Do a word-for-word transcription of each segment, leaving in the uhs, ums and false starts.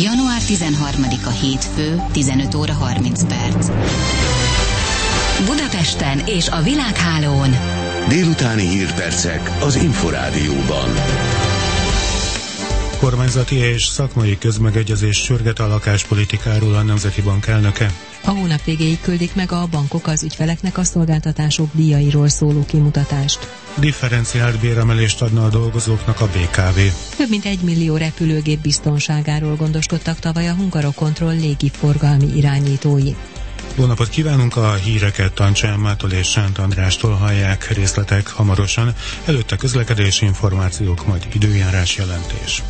január tizenharmadika hétfő, tizenöt óra harminc perc. Budapesten és a világhálón délutáni hírpercek az Inforádióban. Kormányzati és szakmai közmegegyezés sürget a lakáspolitikáról a Nemzeti Bank elnöke. A hónap végéig küldik meg a bankok az ügyfeleknek a szolgáltatások díjairól szóló kimutatást. Differenciált béremelést adna a dolgozóknak a bé ká vé. Több mint egy millió repülőgép biztonságáról gondoskodtak tavaly a Hungarocontrol légiforgalmi irányítói. Jó napot kívánunk, a híreket Tancsa Emmától és Sánt Andrástól hallják, részletek hamarosan, előtte közlekedési információk, majd időjárás jelentés.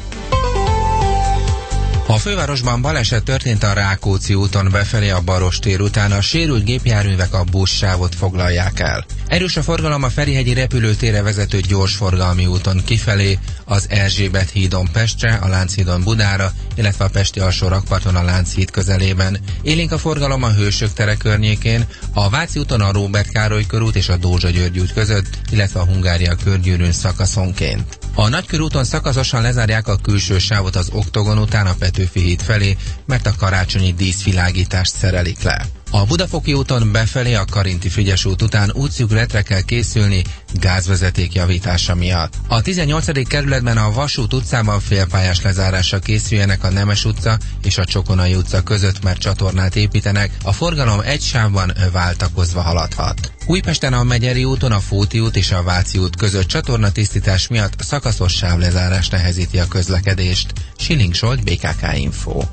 A fővárosban baleset történt a Rákóczi úton befelé a Barostér után, a sérült gépjárművek a buszsávot foglalják el. Erős a forgalom a Ferihegyi repülőtérre vezető gyorsforgalmi úton kifelé, az Erzsébet hídon Pestre, a Lánchídon Budára, illetve a pesti alsó rakparton a Lánchíd közelében. Élénk a forgalom a Hősök tere környékén, a Váci úton a Róbert Károly körút és a Dózsa György út között, illetve a Hungária körgyűrűn szakaszonként. A Nagykörúton szakaszosan lezárják a külső sávot az Oktogon után a Petőfi híd felé, mert a karácsonyi díszvilágítást szerelik le. A Budafoki úton befelé a Karinti Frigyes út után útszűkületre kell készülni gázvezeték javítása miatt. A tizennyolcadik kerületben a Vasút utcában félpályás lezárásra készüljenek a Nemes utca és a Csokonai utca között, mert csatornát építenek, a forgalom egy sávban váltakozva haladhat. Újpesten a Megyeri úton a Fóti út és a Váci út között csatornatisztítás miatt szakaszos sávlezárás nehezíti a közlekedést. Schilling Zsolt, bé ká ká Info.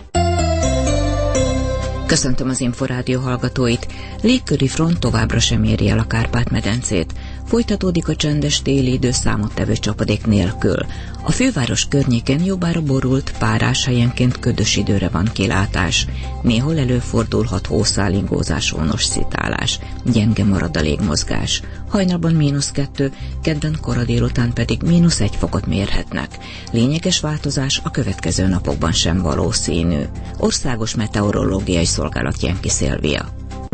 Köszöntöm az Inforádió hallgatóit. Légköri front továbbra sem éri el a Kárpát-medencét. Folytatódik a csendes téli idő számottevő csapadék nélkül. A főváros környékén jobbára borult, párás, helyenként ködös időre van kilátás. Néhol előfordulhat hószálingózás, ónos szitálás. Gyenge marad a légmozgás. Hajnalban mínusz kettő, kedden kora délután pedig mínusz egy fokot mérhetnek. Lényeges változás a következő napokban sem valószínű. Országos Meteorológiai Szolgálat Jenki Szilvia.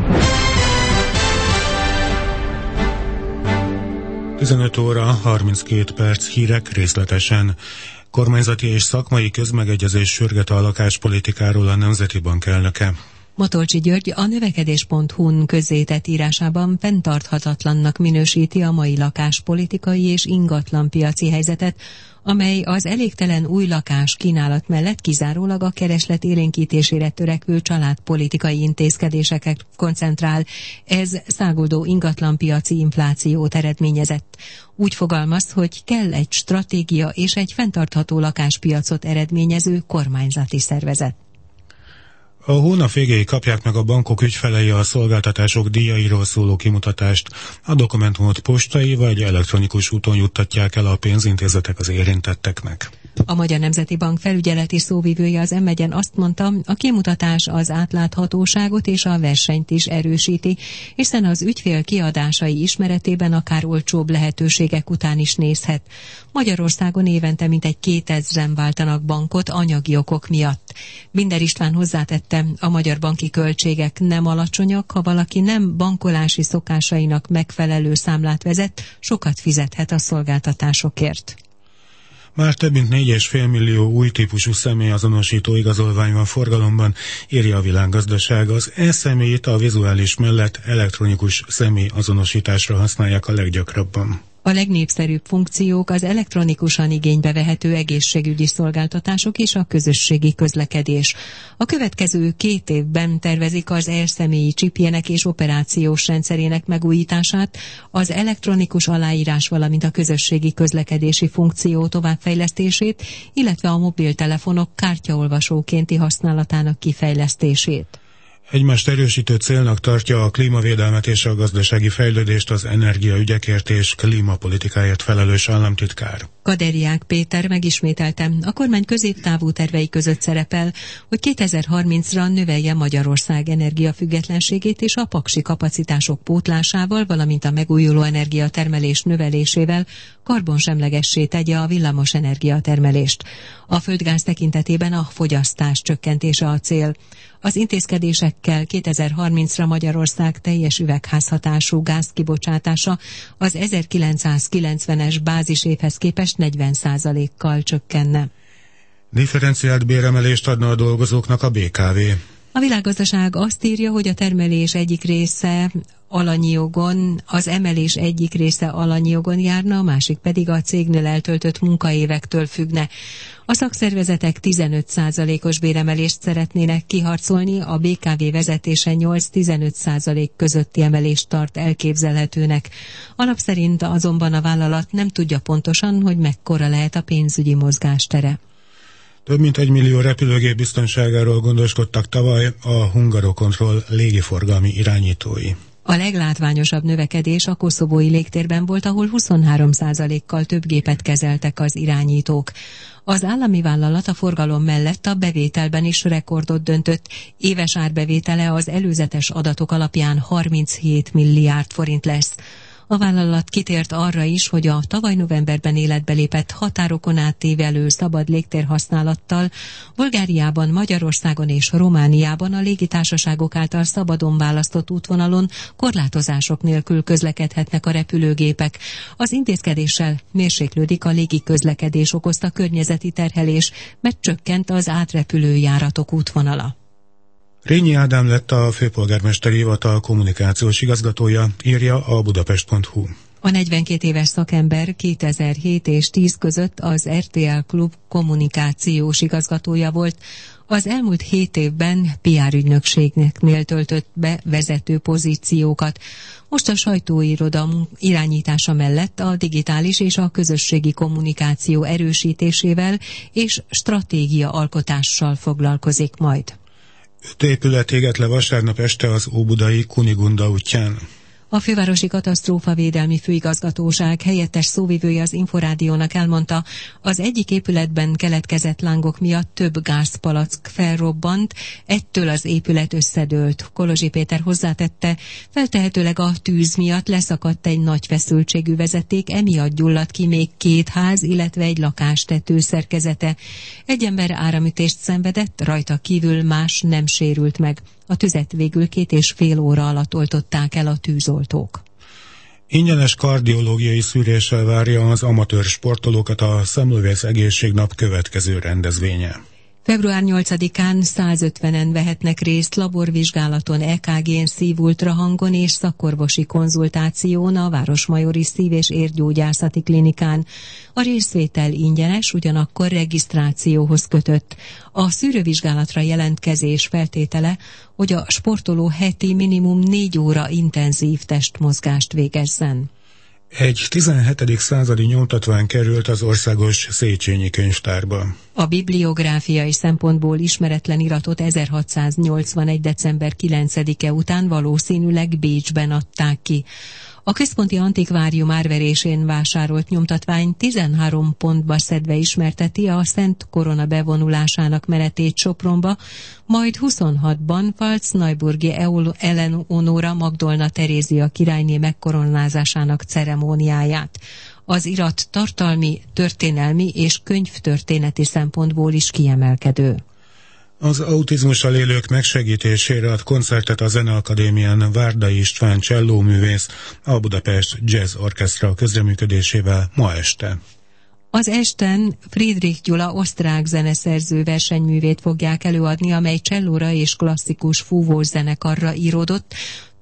tizenöt óra harminckét perc, hírek részletesen. Kormányzati és szakmai közmegegyezés sürget a lakáspolitikáról a Nemzeti Bank elnöke. Matolcsy György a növekedés pont hu-n közzétett írásában fenntarthatatlannak minősíti a mai lakáspolitikai és ingatlanpiaci helyzetet, amely az elégtelen új lakás kínálat mellett kizárólag a kereslet élénkítésére törekvő családpolitikai intézkedéseket koncentrál. Ez száguldó ingatlanpiaci inflációt eredményezett. Úgy fogalmaz, hogy kell egy stratégia és egy fenntartható lakáspiacot eredményező kormányzati szervezet. A hónap végéig kapják meg a bankok ügyfelei a szolgáltatások díjairól szóló kimutatást. A dokumentumot postai vagy elektronikus úton juttatják el a pénzintézetek az érintetteknek. A Magyar Nemzeti Bank felügyeleti szóvivője az em egyen azt mondta, a kimutatás az átláthatóságot és a versenyt is erősíti, hiszen az ügyfél kiadásai ismeretében akár olcsóbb lehetőségek után is nézhet. Magyarországon évente mintegy kétezren váltanak bankot anyagi okok miatt. Binder István hozzátette, a magyar banki költségek nem alacsonyak, ha valaki nem bankolási szokásainak megfelelő számlát vezet, sokat fizethet a szolgáltatásokért. Már több mint négy egész öt millió új típusú személyazonosító igazolvány van forgalomban, írja a Világgazdaság. Az e-személyt a vizuális mellett elektronikus személyazonosításra használják a leggyakrabban. A legnépszerűbb funkciók az elektronikusan igénybe vehető egészségügyi szolgáltatások és a közösségi közlekedés. A következő két évben tervezik az e-személyi csipjének és operációs rendszerének megújítását, az elektronikus aláírás, valamint a közösségi közlekedési funkció továbbfejlesztését, illetve a mobiltelefonok kártyaolvasókénti használatának kifejlesztését. Egymást erősítő célnak tartja a klímavédelmet és a gazdasági fejlődést az energiaügyekért és klímapolitikáért felelős államtitkár. Kaderiák Péter megismételte, a kormány középtávú tervei között szerepel, hogy kétezer-harmincra növelje Magyarország energiafüggetlenségét és a paksi kapacitások pótlásával, valamint a megújuló energiatermelés növelésével karbonsemlegessé tegye a villamos energiatermelést. A földgáz tekintetében a fogyasztás csökkentése a cél. Az intézkedésekkel kétezer-harmincra Magyarország teljes üvegházhatású gázkibocsátása az ezerkilencszázkilencvenes bázisévhez képest negyven százalékkal csökkenne. Differenciált béremelést adna a dolgozóknak a bé ká vé. A Világgazdaság azt írja, hogy a termelés egyik része alanyi jogon, az emelés egyik része alanyi jogon járna, a másik pedig a cégnél eltöltött munkaévektől függne. A szakszervezetek tizenöt százalékos béremelést szeretnének kiharcolni, a bé ká vé vezetése nyolc-tizenöt százalék közötti emelést tart elképzelhetőnek. Alap szerint azonban a vállalat nem tudja pontosan, hogy mekkora lehet a pénzügyi mozgástere. Több mint egy millió repülőgép biztonságáról gondoskodtak tavaly a Hungarocontrol légiforgalmi irányítói. A leglátványosabb növekedés a koszovói légtérben volt, ahol huszonhárom százalékkal több gépet kezeltek az irányítók. Az állami vállalat a forgalom mellett a bevételben is rekordot döntött. Éves árbevétele az előzetes adatok alapján harminchét milliárd forint lesz. A vállalat kitért arra is, hogy a tavaly novemberben életbe lépett határokon átívelő szabad légtérhasználattal Bulgáriában, Magyarországon és Romániában a légitársaságok által szabadon választott útvonalon korlátozások nélkül közlekedhetnek a repülőgépek. Az intézkedéssel mérséklődik a légiközlekedés okozta környezeti terhelés, mert csökkent az átrepülő járatok útvonala. Rényi Ádám lett a főpolgármesteri hivatal kommunikációs igazgatója, írja a budapest pont hu. A negyvenkét éves szakember kétezer-hét és tíz között az er té el Klub kommunikációs igazgatója volt. Az elmúlt hét évben pé er ügynökségnél töltött be vezető pozíciókat. Most a sajtóiroda irányítása mellett a digitális és a közösségi kommunikáció erősítésével és stratégia alkotással foglalkozik majd. Öt épület égett le vasárnap este az óbudai Kunigunda útján. A fővárosi katasztrófavédelmi főigazgatóság helyettes szóvivője az Inforádiónak elmondta, az egyik épületben keletkezett lángok miatt több gázpalack felrobbant, ettől az épület összedőlt. Kolozsi Péter hozzátette, feltehetőleg a tűz miatt leszakadt egy nagy feszültségű vezeték, emiatt gyulladt ki még két ház, illetve egy lakás tetőszerkezete. Egy ember áramütést szenvedett, rajta kívül más nem sérült meg. A tüzet végül két és fél óra alatt oltották el a tűzoltók. Ingyenes kardiológiai szűréssel várja az amatőr sportolókat a Szemlővész Egészségnap következő rendezvénye. február nyolcadikán százötvenen vehetnek részt laborvizsgálaton, é ká gén, szívultrahangon és szakorvosi konzultáción a Városmajori Szív- és Érgyógyászati Klinikán. A részvétel ingyenes, ugyanakkor regisztrációhoz kötött. A szűrővizsgálatra jelentkezés feltétele, hogy a sportoló heti minimum négy óra intenzív testmozgást végezzen. Egy tizenhetedik századi nyomtatvány került az Országos Széchenyi Könyvtárba. A bibliográfiai szempontból ismeretlen iratot ezerhatszáznyolcvanegy. december kilencedike után valószínűleg Bécsben adták ki. A Központi Antikvárium árverésén vásárolt nyomtatvány tizenhárom pontba szedve ismerteti a Szent Korona bevonulásának menetét Sopronba, majd huszonhatban Pfalz-Neuburgi Eleonóra Magdolna Terézia királyné megkoronázásának ceremóniáját. Az irat tartalmi, történelmi és könyvtörténeti szempontból is kiemelkedő. Az autizmussal élők megsegítésére ad koncertet a Zeneakadémián Várdai István csellóművész a Budapest Jazz Orchestra közreműködésével ma este. Az esten Friedrich Gyula osztrák zeneszerző versenyművét fogják előadni, amely csellóra és klasszikus fúvós zenekarra íródott,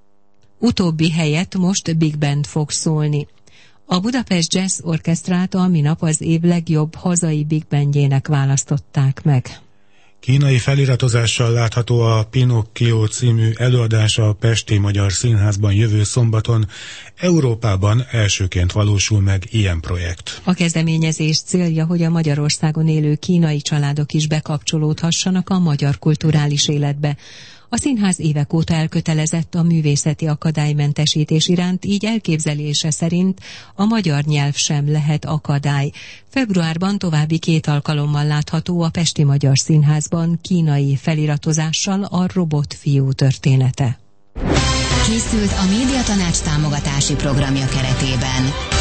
utóbbi helyett most Big Band fog szólni. A Budapest Jazz Orchestrát a minap az év legjobb hazai Big Bandjének választották meg. Kínai feliratozással látható a Pinocchio című előadás a Pesti Magyar Színházban jövő szombaton. Európában elsőként valósul meg ilyen projekt. A kezdeményezés célja, hogy a Magyarországon élő kínai családok is bekapcsolódhassanak a magyar kulturális életbe. A színház évek óta elkötelezett a művészeti akadálymentesítés iránt, így elképzelése szerint a magyar nyelv sem lehet akadály. Februárban további két alkalommal látható a Pesti Magyar Színházban kínai feliratozással a Robotfiú története. Készült a Médiatanács támogatási programja keretében.